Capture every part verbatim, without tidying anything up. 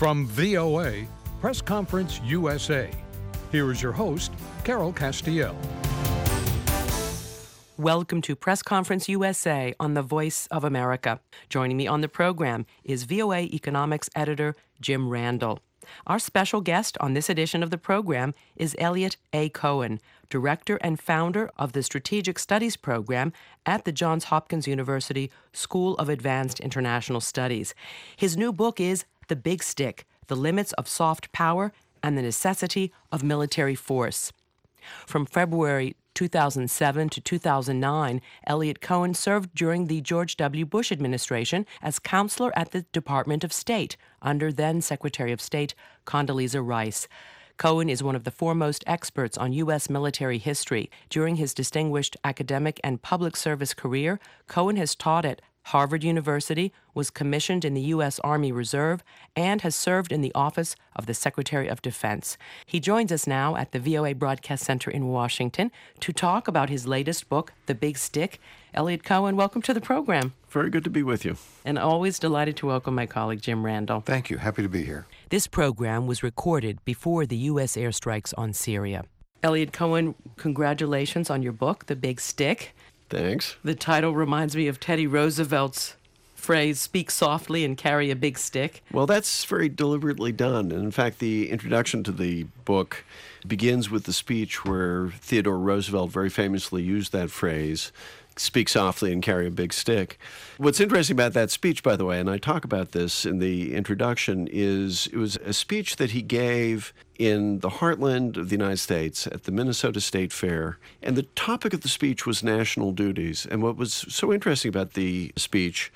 From V O A, Press Conference U S A, here is your host, Carol Castiel. Welcome to Press Conference U S A on the Voice of America. Joining me on the program is V O A Economics editor Jim Randall. Our special guest on this edition of the program is Eliot A. Cohen, director and founder of the Strategic Studies program at the Johns Hopkins University School of Advanced International Studies. His new book is The Big Stick: The Limits of Soft Power and the Necessity of Military Force. From February two thousand seven to two thousand nine, Eliot Cohen served during the George W. Bush administration as counselor at the Department of State under then-Secretary of State Condoleezza Rice. Cohen is one of the foremost experts on U S military history. During his distinguished academic and public service career, Cohen has taught at Harvard University, was commissioned in the U S Army Reserve, and has served in the Office of the Secretary of Defense. He joins us now at the V O A Broadcast Center in Washington to talk about his latest book, The Big Stick. Eliot Cohen, welcome to the program. Very good to be with you. And always delighted to welcome my colleague, Jim Randall. Thank you. Happy to be here. This program was recorded before the U S airstrikes on Syria. Eliot Cohen, congratulations on your book, The Big Stick. Thanks. The title reminds me of Teddy Roosevelt's phrase, speak softly and carry a big stick. Well, that's very deliberately done. And in fact, the introduction to the book begins with the speech where Theodore Roosevelt very famously used that phrase, speak softly and carry a big stick. What's interesting about that speech, by the way, and I talk about this in the introduction, is it was a speech that he gave in the heartland of the United States at the Minnesota State Fair. And the topic of the speech was national duties. And what was so interesting about the speech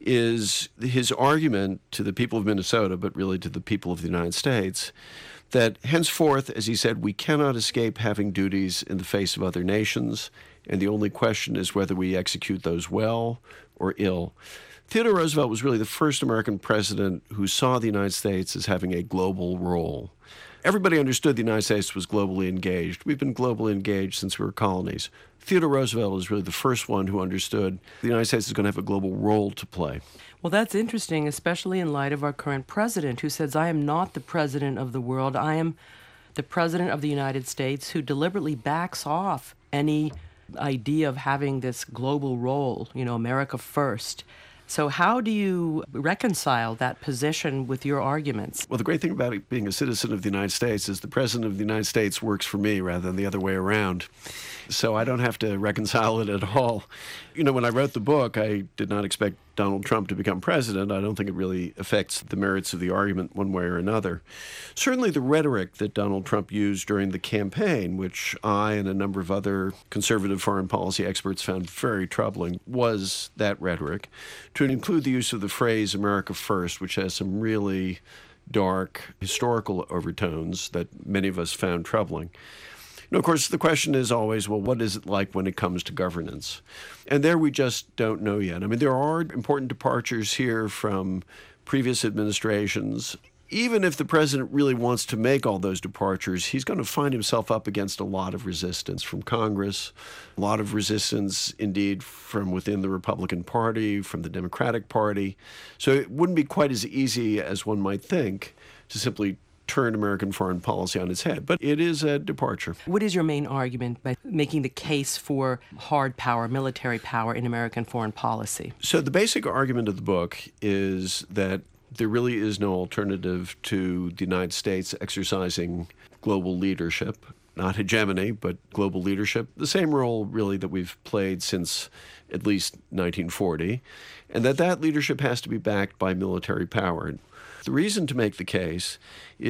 is his argument to the people of Minnesota, but really to the people of the United States, that henceforth, as he said, we cannot escape having duties in the face of other nations, and the only question is whether we execute those well or ill. Theodore Roosevelt was really the first American president who saw the United States as having a global role. Everybody understood the United States was globally engaged. We've been globally engaged since we were colonies. Theodore Roosevelt is really the first one who understood the United States is going to have a global role to play. Well, that's interesting, especially in light of our current president, who says, I am not the president of the world. I am the president of the United States, who deliberately backs off any idea of having this global role, you know, America first. So how do you reconcile that position with your arguments? Well, the great thing about it being a citizen of the United States is the president of the United States works for me rather than the other way around. So I don't have to reconcile it at all. You know, when I wrote the book, I did not expect Donald Trump to become president. I don't think it really affects the merits of the argument one way or another. Certainly the rhetoric that Donald Trump used during the campaign, which I and a number of other conservative foreign policy experts found very troubling, was that rhetoric, to include the use of the phrase America First, which has some really dark historical overtones that many of us found troubling. You know, of course, the question is always, well, what is it like when it comes to governance? And there we just don't know yet. I mean, there are important departures here from previous administrations. Even if the president really wants to make all those departures, he's going to find himself up against a lot of resistance from Congress, a lot of resistance, indeed, from within the Republican Party, from the Democratic Party. So it wouldn't be quite as easy as one might think to simply turn American foreign policy on its head. But it is a departure. What is your main argument by making the case for hard power, military power in American foreign policy? So the basic argument of the book is that there really is no alternative to the United States exercising global leadership, not hegemony, but global leadership, the same role really that we've played since at least nineteen forty, and that that leadership has to be backed by military power. The reason to make the case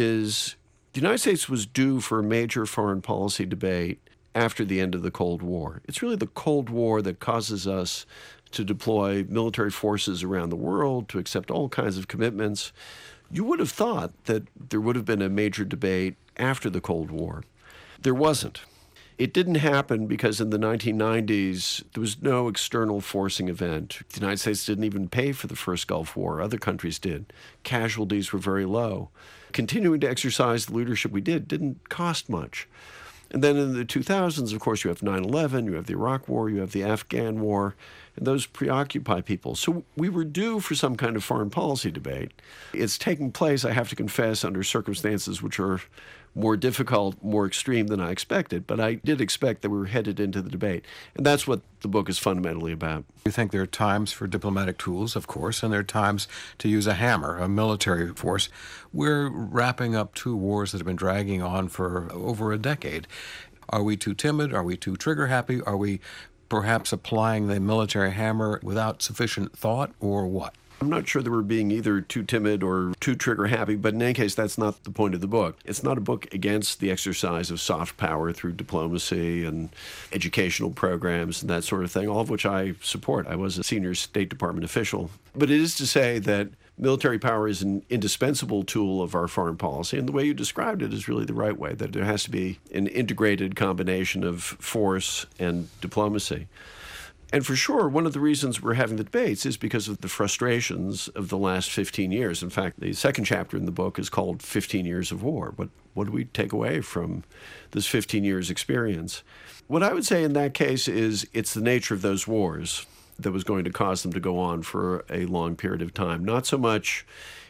is the United States was due for a major foreign policy debate after the end of the Cold War. It's really the Cold War that causes us to deploy military forces around the world, to accept all kinds of commitments. You would have thought that there would have been a major debate after the Cold War. There wasn't. It didn't happen because in the nineteen nineties, there was no external forcing event. The United States didn't even pay for the first Gulf War. Other countries did. Casualties were very low. Continuing to exercise the leadership we did didn't cost much. And then in the two thousands, of course, you have nine eleven, you have the Iraq War, you have the Afghan War, and those preoccupy people. So we were due for some kind of foreign policy debate. It's taking place, I have to confess, under circumstances which are more difficult, more extreme than I expected. But I did expect that we were headed into the debate. And that's what the book is fundamentally about. You think there are times for diplomatic tools, of course, and there are times to use a hammer, a military force. We're wrapping up two wars that have been dragging on for over a decade. Are we too timid? Are we too trigger-happy? Are we perhaps applying the military hammer without sufficient thought, or what? I'm not sure that we're being either too timid or too trigger-happy, but in any case, that's not the point of the book. It's not a book against the exercise of soft power through diplomacy and educational programs and that sort of thing, all of which I support. I was a senior State Department official. But it is to say that military power is an indispensable tool of our foreign policy, and the way you described it is really the right way, that there has to be an integrated combination of force and diplomacy. And for sure, one of the reasons we're having the debates is because of the frustrations of the last fifteen years. In fact, the second chapter in the book is called fifteen Years of War. What, what do we take away from this fifteen years experience? What I would say in that case is it's the nature of those wars that was going to cause them to go on for a long period of time. Not so much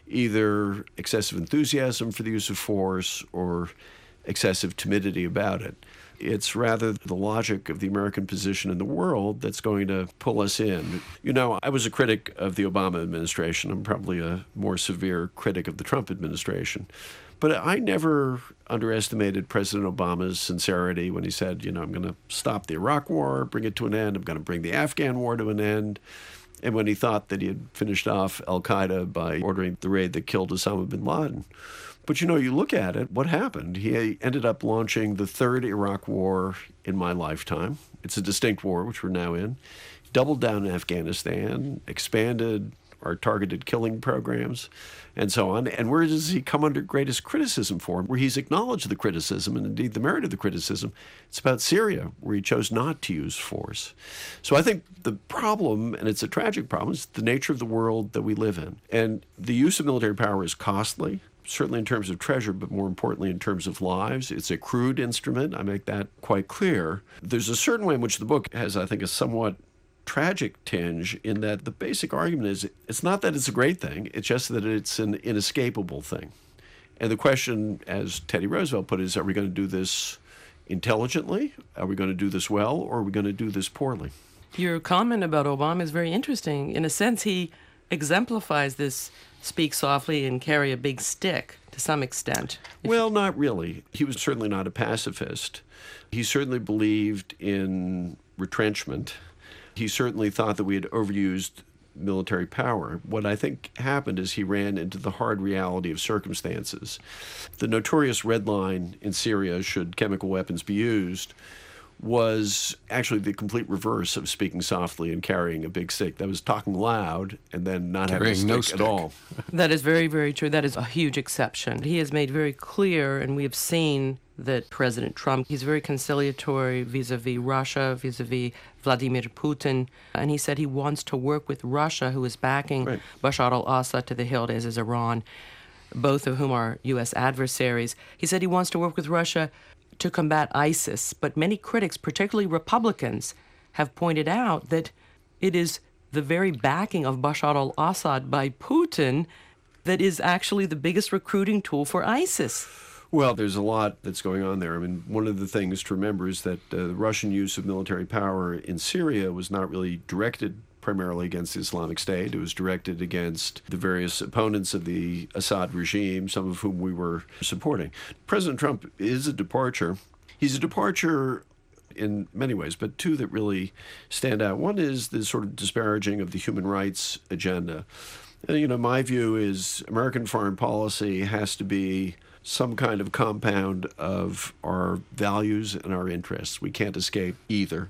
either excessive enthusiasm for the use of force or excessive timidity about it. It's rather the logic of the American position in the world that's going to pull us in. You know, I was a critic of the Obama administration. I'm probably a more severe critic of the Trump administration. But I never underestimated President Obama's sincerity when he said, you know, I'm going to stop the Iraq War, bring it to an end. I'm going to bring the Afghan War to an end. And when he thought that he had finished off al-Qaeda by ordering the raid that killed Osama bin Laden. But, you know, you look at it, what happened? He ended up launching the third Iraq War in my lifetime. It's a distinct war, which we're now in. Doubled down in Afghanistan, expanded our targeted killing programs, and so on. And where does he come under greatest criticism for? Where he's acknowledged the criticism, and indeed the merit of the criticism, it's about Syria, where he chose not to use force. So I think the problem, and it's a tragic problem, is the nature of the world that we live in. And the use of military power is costly, certainly in terms of treasure, but more importantly in terms of lives. It's a crude instrument. I make that quite clear. There's a certain way in which the book has, I think, a somewhat tragic tinge in that the basic argument is it's not that it's a great thing, it's just that it's an inescapable thing. And the question, as Teddy Roosevelt put it, is are we going to do this intelligently? Are we going to do this well? Or are we going to do this poorly? Your comment about Obama is very interesting. In a sense, he exemplifies this speak softly and carry a big stick to some extent. Well, not really. He was certainly not a pacifist. He certainly believed in retrenchment. He certainly thought that we had overused military power. What I think happened is he ran into the hard reality of circumstances. The notorious red line in Syria, should chemical weapons be used, was actually the complete reverse of speaking softly and carrying a big stick. That was talking loud and then not having a stick, no stick at all. That is very, very true. That is a huge exception. He has made very clear, and we have seen that President Trump, he's very conciliatory vis-a-vis Russia, vis-a-vis Vladimir Putin, and he said he wants to work with Russia, who is backing right. Bashar al-Assad to the hilt, as is Iran, both of whom are U S adversaries. He said he wants to work with Russia to combat ISIS, but many critics, particularly Republicans, have pointed out that it is the very backing of Bashar al-Assad by Putin that is actually the biggest recruiting tool for ISIS. Well, there's a lot that's going on there. I mean, one of the things to remember is that uh, the Russian use of military power in Syria was not really directed primarily against the Islamic State. It was directed against the various opponents of the Assad regime, some of whom we were supporting. President Trump is a departure. He's a departure in many ways, but two that really stand out. One is the sort of disparaging of the human rights agenda. And, you know, my view is American foreign policy has to be some kind of compound of our values and our interests. We can't escape either.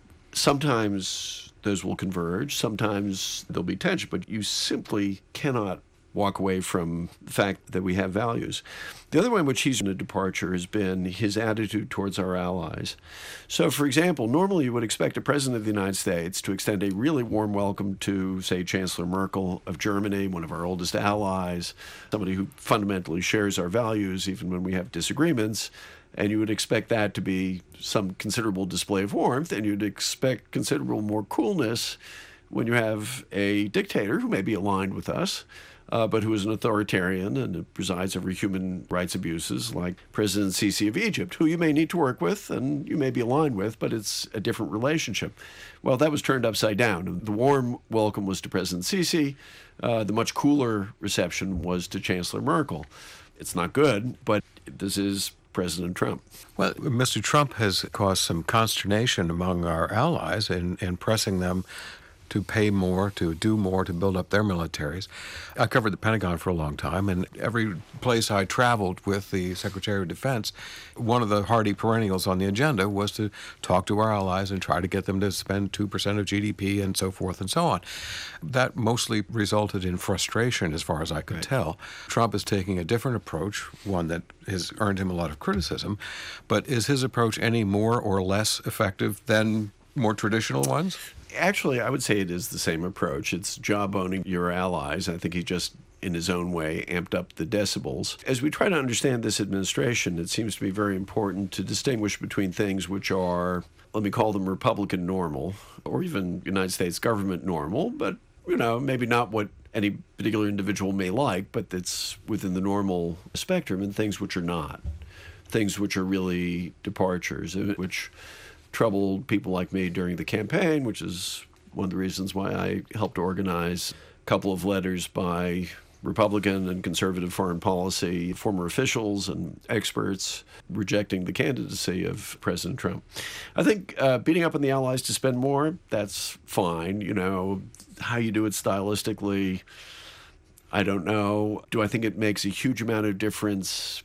Sometimes those will converge. Sometimes there'll be tension, but you simply cannot walk away from the fact that we have values. The other way in which he's in a departure has been his attitude towards our allies. So, for example, normally you would expect a president of the United States to extend a really warm welcome to, say, Chancellor Merkel of Germany, one of our oldest allies, somebody who fundamentally shares our values, even when we have disagreements, And you would expect that to be some considerable display of warmth, and you'd expect considerable more coolness when you have a dictator who may be aligned with us, uh, but who is an authoritarian and presides over human rights abuses, like President Sisi of Egypt, who you may need to work with and you may be aligned with, but it's a different relationship. Well, that was turned upside down. The warm welcome was to President Sisi. Uh, the much cooler reception was to Chancellor Merkel. It's not good, but this is President Trump. Well, Mister Trump has caused some consternation among our allies in, in pressing them to pay more, to do more, to build up their militaries. I covered the Pentagon for a long time, and every place I traveled with the Secretary of Defense, one of the hardy perennials on the agenda was to talk to our allies and try to get them to spend two percent of G D P and so forth and so on. That mostly resulted in frustration, as far as I could right. tell. Trump is taking a different approach, one that has earned him a lot of criticism, but is his approach any more or less effective than more traditional ones? Actually, I would say it is the same approach. It's jawboning your allies. I think he just, in his own way, amped up the decibels. As we try to understand this administration, it seems to be very important to distinguish between things which are, let me call them Republican normal, or even United States government normal, but, you know, maybe not what any particular individual may like, but that's within the normal spectrum, and things which are not. Things which are really departures, which troubled people like me during the campaign, which is one of the reasons why I helped organize a couple of letters by Republican and conservative foreign policy former officials and experts rejecting the candidacy of President Trump. I think uh, beating up on the allies to spend more, that's fine. You know, how you do it stylistically, I don't know. Do I think it makes a huge amount of difference?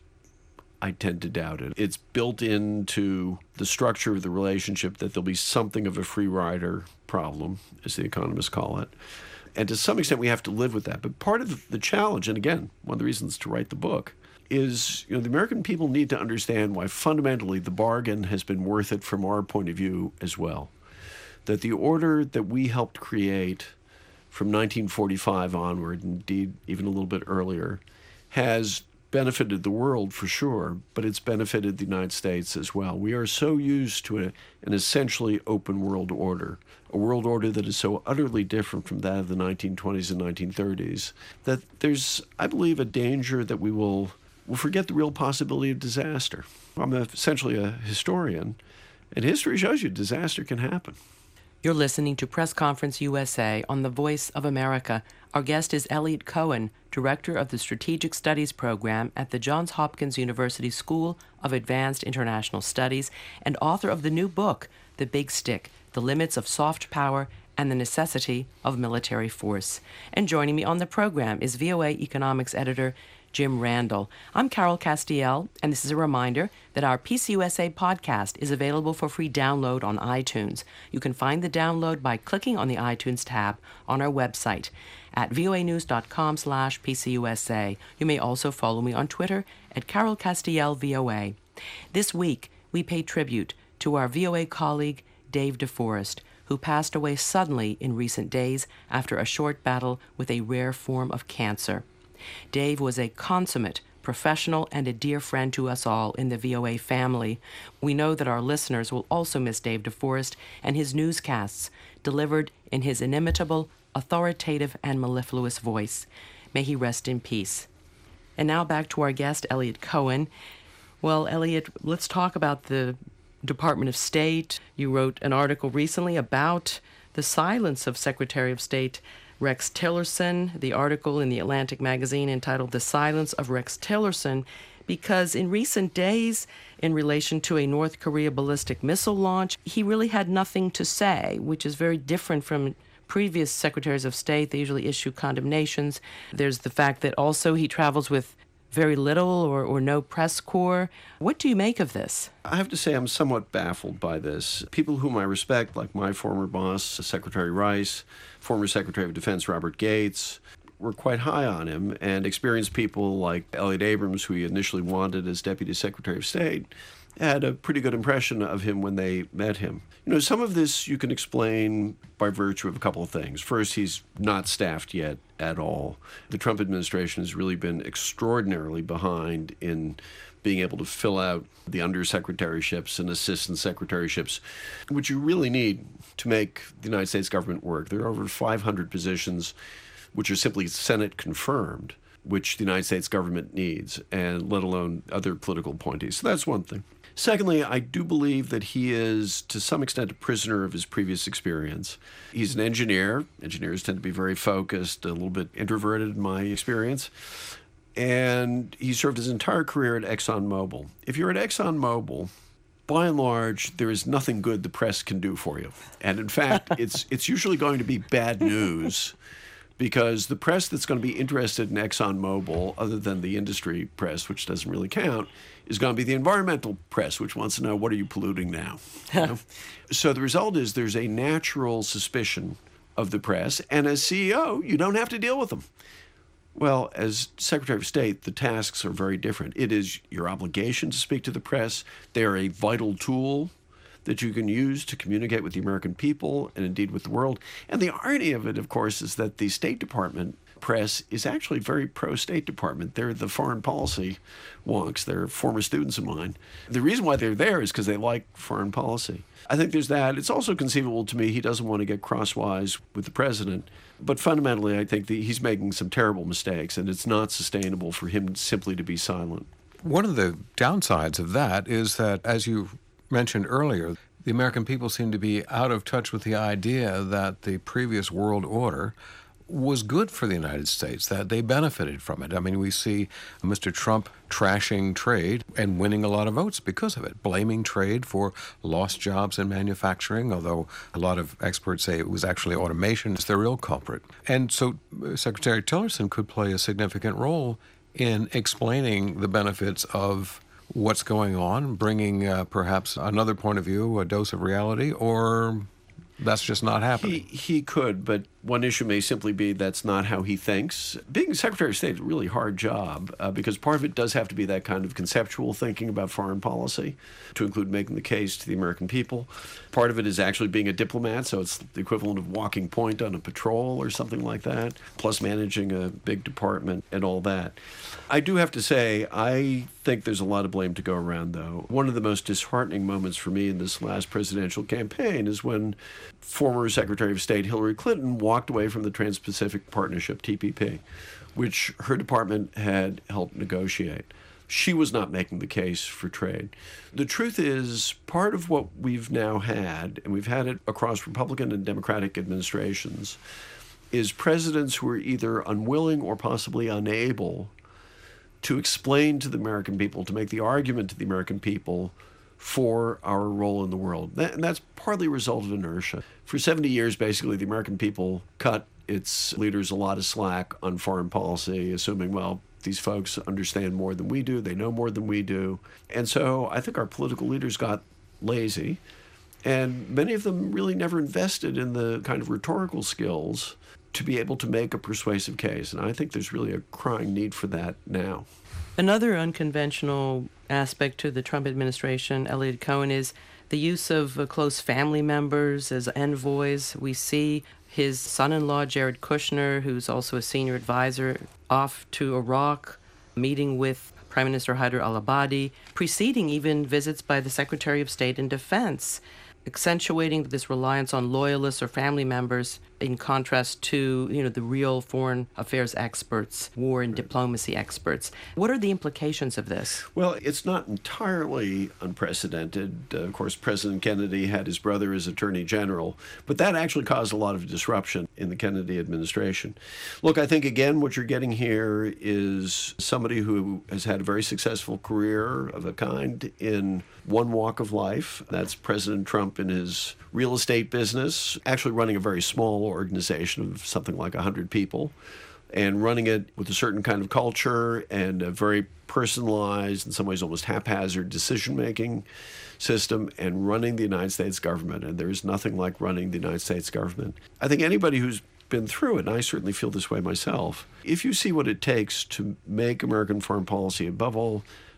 I tend to doubt it. It's built into the structure of the relationship that there'll be something of a free rider problem, as the economists call it. And to some extent, we have to live with that. But part of the challenge, and again, one of the reasons to write the book, is, you know, the American people need to understand why fundamentally the bargain has been worth it from our point of view as well. That the order that we helped create from nineteen forty-five onward, indeed even a little bit earlier, has benefited the world for sure, but it's benefited the United States as well. We are so used to a, an essentially open world order, a world order that is so utterly different from that of the nineteen twenties and nineteen thirties, that there's, I believe, a danger that we will will forget the real possibility of disaster. I'm essentially a historian, and history shows you disaster can happen. You're listening to Press Conference U S A on the Voice of America. Our guest is Eliot Cohen, Director of the Strategic Studies Program at the Johns Hopkins University School of Advanced International Studies and author of the new book, The Big Stick, The Limits of Soft Power and the Necessity of Military Force. And joining me on the program is V O A Economics Editor Jim Randall. I'm Carol Castiel, and this is a reminder that our P C U S A podcast is available for free download on iTunes. You can find the download by clicking on the iTunes tab on our website at voanews.com slash PCUSA. You may also follow me on Twitter at Carol Castiel V O A. This week, we pay tribute to our V O A colleague, Dave DeForest, who passed away suddenly in recent days after a short battle with a rare form of cancer. Dave was a consummate professional and a dear friend to us all in the V O A family. We know that our listeners will also miss Dave DeForest and his newscasts, delivered in his inimitable, authoritative, and mellifluous voice. May he rest in peace. And now back to our guest, Eliot Cohen. Well, Eliot, let's talk about the Department of State. You wrote an article recently about the silence of Secretary of State Rex Tillerson, the article in the Atlantic magazine entitled The Silence of Rex Tillerson, because in recent days, in relation to a North Korea ballistic missile launch, he really had nothing to say, which is very different from previous secretaries of state. They usually issue condemnations. There's the fact that also he travels with very little or, or no press corps. What do you make of this? I have to say I'm somewhat baffled by this. People whom I respect, like my former boss, Secretary Rice, former Secretary of Defense Robert Gates, were quite high on him, and experienced people like Elliott Abrams, who he initially wanted as Deputy Secretary of State, had a pretty good impression of him when they met him. You know, some of this you can explain by virtue of a couple of things. First, he's not staffed yet at all. The Trump administration has really been extraordinarily behind in being able to fill out the undersecretaryships and assistant secretaryships, which you really need to make the United States government work. There are over five hundred positions which are simply Senate confirmed, which the United States government needs, and let alone other political appointees. So that's one thing. Secondly, I do believe that he is, to some extent, a prisoner of his previous experience. He's an engineer. Engineers tend to be very focused, a little bit introverted in my experience. And he served his entire career at ExxonMobil. If you're at ExxonMobil, by and large, there is nothing good the press can do for you. And in fact, it's it's usually going to be bad news, because the press that's going to be interested in ExxonMobil, other than the industry press, which doesn't really count, is going to be the environmental press, which wants to know, what are you polluting now? You know? So the result is there's a natural suspicion of the press, and as C E O, you don't have to deal with them. Well, as Secretary of State, the tasks are very different. It is your obligation to speak to the press. They are a vital tool that you can use to communicate with the American people and indeed with the world. And the irony of it, of course, is that the State Department press is actually very pro-State Department. They're the foreign policy wonks. They're former students of mine. The reason why they're there is because they like foreign policy. I think there's that. It's also conceivable to me he doesn't want to get crosswise with the president. But fundamentally, I think that he's making some terrible mistakes, and it's not sustainable for him simply to be silent. One of the downsides of that is that, as you mentioned earlier, the American people seem to be out of touch with the idea that the previous world order was good for the United States, that they benefited from it. I mean, we see Mister Trump trashing trade and winning a lot of votes because of it, blaming trade for lost jobs in manufacturing, although a lot of experts say it was actually automation is the real culprit. And so uh, Secretary Tillerson could play a significant role in explaining the benefits of what's going on, bringing uh, perhaps another point of view, a dose of reality, or that's just not happening. He, he could, but one issue may simply be that's not how he thinks. Being Secretary of State is a really hard job uh, because part of it does have to be that kind of conceptual thinking about foreign policy, to include making the case to the American people. Part of it is actually being a diplomat, so it's the equivalent of walking point on a patrol or something like that, plus managing a big department and all that. I do have to say, I think there's a lot of blame to go around, though. One of the most disheartening moments for me in this last presidential campaign is when former Secretary of State Hillary Clinton walked away from the Trans-Pacific Partnership, T P P, which her department had helped negotiate. She was not making the case for trade. The truth is, part of what we've now had, and we've had it across Republican and Democratic administrations, is presidents who are either unwilling or possibly unable to explain to the American people, to make the argument to the American people for our role in the world. That, and that's partly a result of inertia. For seventy years, basically, the American people cut its leaders a lot of slack on foreign policy, assuming, well, these folks understand more than we do, they know more than we do. And so I think our political leaders got lazy, and many of them really never invested in the kind of rhetorical skills to be able to make a persuasive case. And I think there's really a crying need for that now. Another unconventional aspect to the Trump administration, Eliot Cohen, is the use of uh, close family members as envoys. We see his son-in-law, Jared Kushner, who's also a senior advisor, off to Iraq, meeting with Prime Minister Haider al-Abadi, preceding even visits by the Secretary of State in Defense, accentuating this reliance on loyalists or family members in contrast to, you know, the real foreign affairs experts, war and diplomacy experts. What are the implications of this? Well, it's not entirely unprecedented. Uh, of course, President Kennedy had his brother as Attorney General, but that actually caused a lot of disruption in the Kennedy administration. Look, I think, again, what you're getting here is somebody who has had a very successful career of a kind in one walk of life. That's President Trump in his real estate business, actually running a very small organization of something like one hundred people, and running it with a certain kind of culture and a very personalized, in some ways almost haphazard decision-making system, and running the United States government. And there's nothing like running the United States government. I think anybody who's been through it, and I certainly feel this way myself, if you see what it takes to make American foreign policy, above all,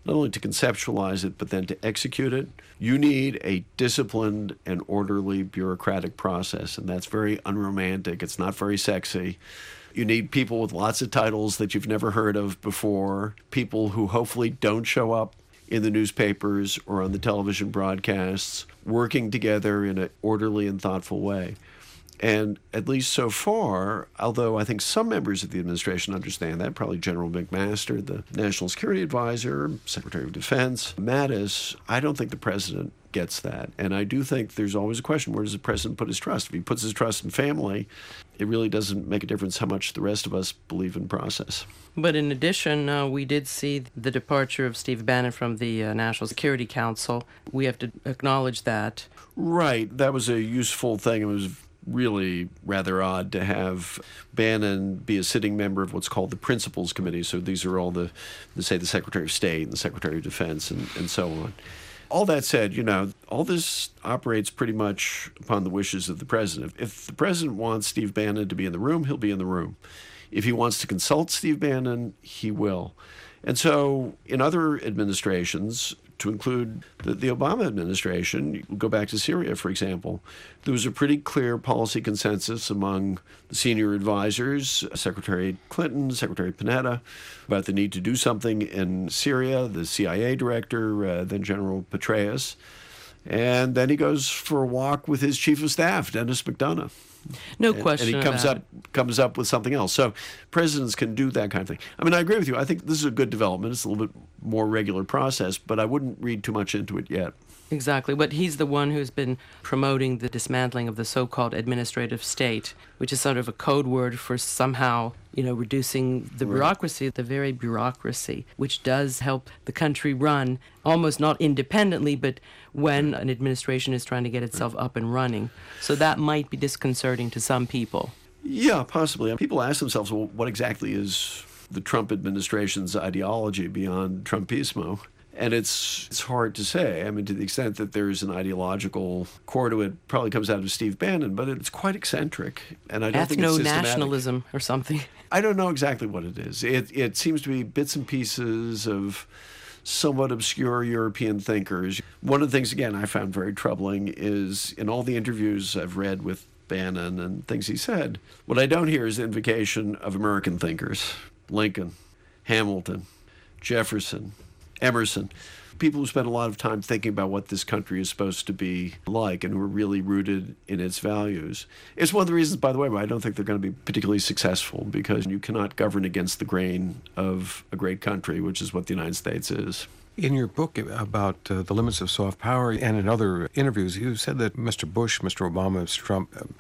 not only to conceptualize it, but then to execute it. You need a disciplined and orderly bureaucratic process, and that's very unromantic. It's not very sexy. You need people with lots of titles that you've never heard of before, people who hopefully don't show up in the newspapers or on the television broadcasts, working together in an orderly and thoughtful way. And at least so far, although I think some members of the administration understand that, probably General McMaster, the National Security Advisor, Secretary of Defense, Mattis, I don't think the president gets that. And I do think there's always a question, where does the president put his trust? If he puts his trust in family, it really doesn't make a difference how much the rest of us believe in process. But in addition, uh, we did see the departure of Steve Bannon from the uh, National Security Council. We have to acknowledge that. Right. That was a useful thing. It was really rather odd to have Bannon be a sitting member of what's called the Principals Committee. So these are all the, the say, the Secretary of State and the Secretary of Defense and, and so on. All that said, you know, all this operates pretty much upon the wishes of the president. If the president wants Steve Bannon to be in the room, he'll be in the room. If he wants to consult Steve Bannon, he will. And so in other administrations, to include the, the Obama administration, you go back to Syria, for example, there was a pretty clear policy consensus among the senior advisors, Secretary Clinton, Secretary Panetta, about the need to do something in Syria, the C I A director, uh, then General Petraeus. And then he goes for a walk with his chief of staff, Dennis McDonough. No and, question And he comes about up it. comes up with something else. So presidents can do that kind of thing. I mean, I agree with you. I think this is a good development. It's a little bit more regular process, but I wouldn't read too much into it yet. Exactly. But he's the one who's been promoting the dismantling of the so-called administrative state, which is sort of a code word for somehow, you know, reducing the bureaucracy, the very bureaucracy, which does help the country run almost not independently, but when an administration is trying to get itself up and running. So that might be disconcerting to some people. Yeah, possibly. People ask themselves, well, what exactly is the Trump administration's ideology beyond Trumpismo? And it's it's hard to say. I mean, to the extent that there's an ideological core to it, probably comes out of Steve Bannon, but it's quite eccentric. And I don't think it's systematic. Ethno-nationalism or something. I don't know exactly what it is. It it seems to be bits and pieces of somewhat obscure European thinkers. One of the things, again, I found very troubling is in all the interviews I've read with Bannon and things he said, what I don't hear is the invocation of American thinkers. Lincoln, Hamilton, Jefferson, Emerson, people who spent a lot of time thinking about what this country is supposed to be like and who are really rooted in its values. It's one of the reasons, by the way, why I don't think they're going to be particularly successful, because you cannot govern against the grain of a great country, which is what the United States is. In your book about uh, the limits of soft power and in other interviews, you said that Mister Bush, Mister Obama, Mister Trump uh,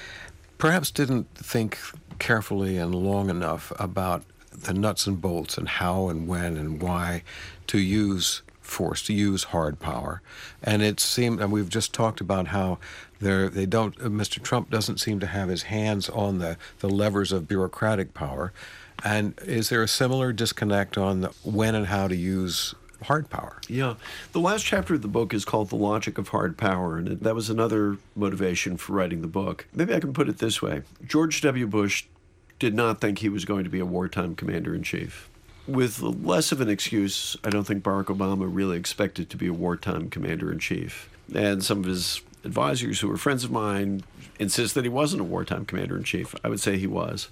perhaps didn't think carefully and long enough about the nuts and bolts and how and when and why to use force, to use hard power. And it seemed, and we've just talked about how they're, they don't, uh, Mister Trump doesn't seem to have his hands on the, the levers of bureaucratic power. And is there a similar disconnect on the when and how to use hard power? Yeah. The last chapter of the book is called The Logic of Hard Power, and it, that was another motivation for writing the book. Maybe I can put it this way. George W. Bush did not think he was going to be a wartime commander-in-chief. With less of an excuse, I don't think Barack Obama really expected to be a wartime commander-in-chief. And some of his advisors who were friends of mine insist that he wasn't a wartime commander-in-chief. I would say he was.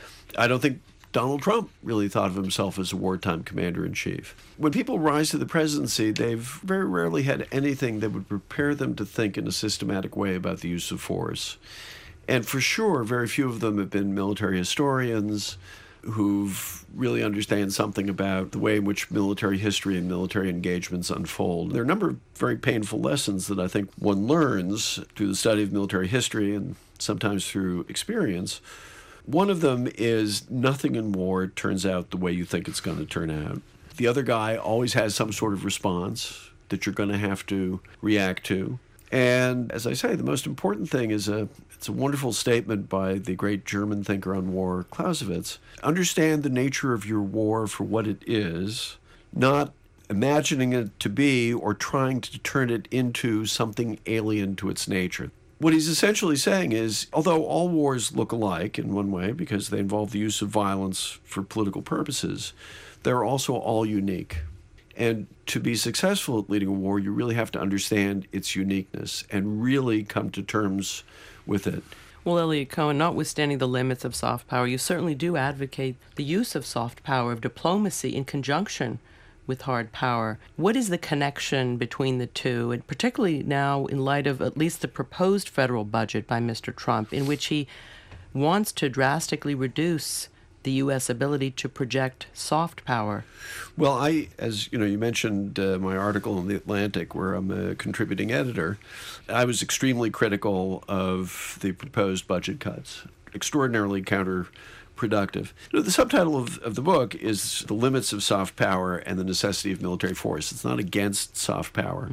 I don't think Donald Trump really thought of himself as a wartime commander-in-chief. When people rise to the presidency, they've very rarely had anything that would prepare them to think in a systematic way about the use of force. And for sure, very few of them have been military historians who've really understand something about the way in which military history and military engagements unfold. There are a number of very painful lessons that I think one learns through the study of military history and sometimes through experience. One of them is nothing in war turns out the way you think it's going to turn out. The other guy always has some sort of response that you're going to have to react to. And as I say, the most important thing is a it's a wonderful statement by the great German thinker on war, Clausewitz. Understand the nature of your war for what it is, not imagining it to be or trying to turn it into something alien to its nature. What he's essentially saying is, although all wars look alike in one way because they involve the use of violence for political purposes, they're also all unique. And to be successful at leading a war, you really have to understand its uniqueness and really come to terms with it. Well, Eliot Cohen, notwithstanding the limits of soft power, you certainly do advocate the use of soft power, of diplomacy in conjunction with hard power. What is the connection between the two, and particularly now in light of at least the proposed federal budget by Mister Trump, in which he wants to drastically reduce the U S ability to project soft power? Well, I, as you know, you mentioned uh, my article in The Atlantic, where I'm a contributing editor. I was extremely critical of the proposed budget cuts, extraordinarily counterproductive. You know, the subtitle of, of the book is The Limits of Soft Power and the Necessity of Military Force. It's not against soft power.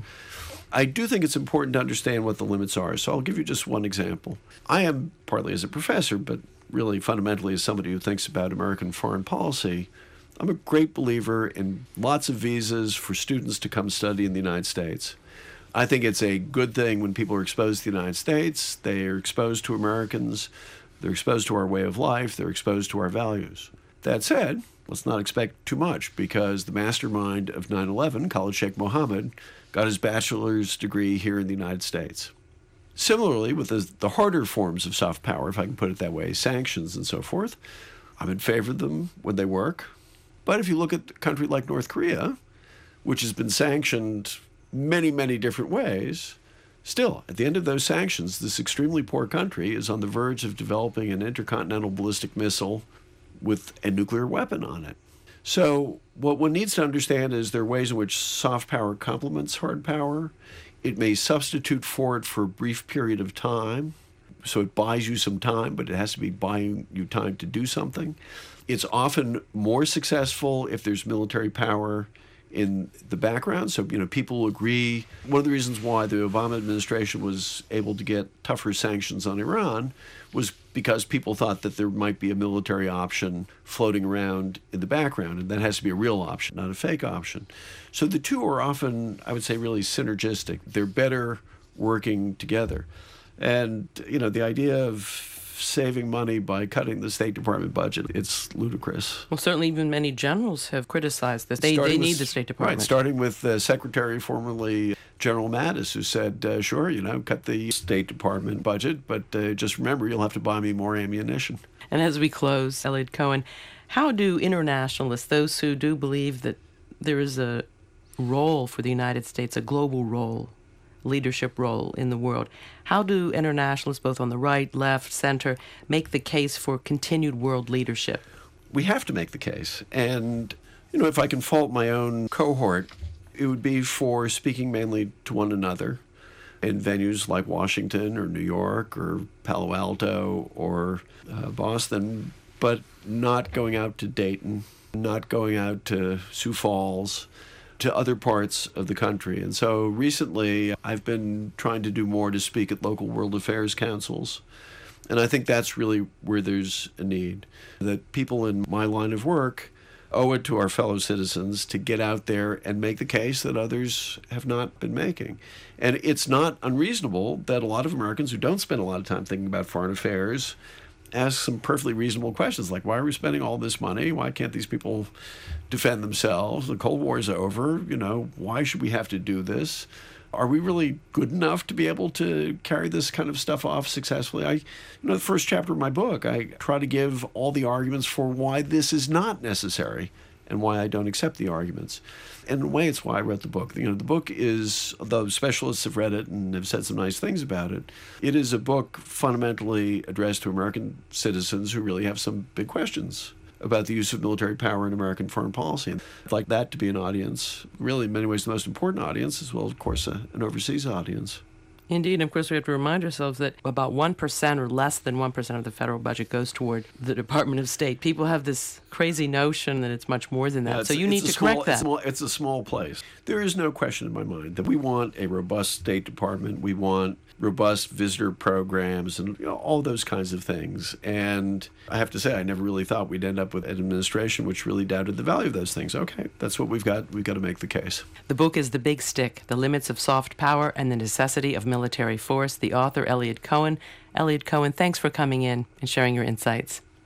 I do think it's important to understand what the limits are, so I'll give you just one example. I am, partly as a professor, but really fundamentally as somebody who thinks about American foreign policy, I'm a great believer in lots of visas for students to come study in the United States. I think it's a good thing when people are exposed to the United States. They are exposed to Americans. They're exposed to our way of life. They're exposed to our values. That said, let's not expect too much, because the mastermind of nine eleven, Khalid Sheikh Mohammed, got his bachelor's degree here in the United States. Similarly, with the, the harder forms of soft power, if I can put it that way, sanctions and so forth, I'm in favor of them when they work. But if you look at a country like North Korea, which has been sanctioned many, many different ways, still, at the end of those sanctions, this extremely poor country is on the verge of developing an intercontinental ballistic missile with a nuclear weapon on it. So what one needs to understand is there are ways in which soft power complements hard power. It may substitute for it for a brief period of time. So it buys you some time, but it has to be buying you time to do something. It's often more successful if there's military power in the background. So, you know, people agree. One of the reasons why the Obama administration was able to get tougher sanctions on Iran was because people thought that there might be a military option floating around in the background, and that has to be a real option, not a fake option. So the two are often, I would say, really synergistic. They're better working together. And, you know, the idea of saving money by cutting the State Department budget, it's ludicrous. Well, certainly even many generals have criticized this. They, they need the State Department. Right, starting with uh, Secretary formerly General Mattis, who said, uh, sure, you know, cut the State Department budget, but uh, just remember, you'll have to buy me more ammunition. And as we close, Eliot Cohen, how do internationalists, those who do believe that there is a role for the United States, a global role, leadership role in the world, how do internationalists, both on the right, left, center, make the case for continued world leadership? We have to make the case. And, you know, if I can fault my own cohort, it would be for speaking mainly to one another in venues like Washington or New York or Palo Alto or uh, Boston, but not going out to Dayton, not going out to Sioux Falls, to other parts of the country. And so recently I've been trying to do more to speak at local world affairs councils. And I think that's really where there's a need, that people in my line of work owe it to our fellow citizens to get out there and make the case that others have not been making. And it's not unreasonable that a lot of Americans who don't spend a lot of time thinking about foreign affairs ask some perfectly reasonable questions like, why are we spending all this money? Why can't these people defend themselves? The Cold War is over. You know, why should we have to do this? Are we really good enough to be able to carry this kind of stuff off successfully? I, you know, the first chapter of my book, I try to give all the arguments for why this is not necessary and why I don't accept the arguments. And in a way, it's why I wrote the book. You know, the book is, though specialists have read it and have said some nice things about it, it is a book fundamentally addressed to American citizens who really have some big questions about the use of military power in American foreign policy. And I'd like that to be an audience, really in many ways the most important audience, as well as, of course, a, an overseas audience. Indeed, and of course we have to remind ourselves that about one percent or less than one percent of the federal budget goes toward the Department of State. People have this crazy notion that it's much more than that, yeah, so you need to small, correct that. It's, small, it's a small place. There is no question in my mind that we want a robust State Department. We want robust visitor programs and, you know, all those kinds of things. And I have to say, I never really thought we'd end up with an administration which really doubted the value of those things. Okay, that's what we've got. We've got to make the case. The book is The Big Stick, The Limits of Soft Power and the Necessity of Military Force. The author, Eliot Cohen. Eliot Cohen, thanks for coming in and sharing your insights.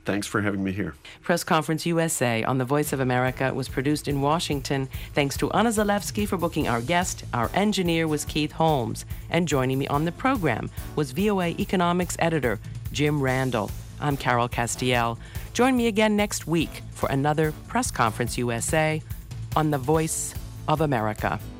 Thanks for having me here. Press Conference U S A on the Voice of America was produced in Washington. Thanks to Anna Zalewski for booking our guest. Our engineer was Keith Holmes. And joining me on the program was V O A Economics editor Jim Randall. I'm Carol Castiel. Join me again next week for another Press Conference U S A on the Voice of America.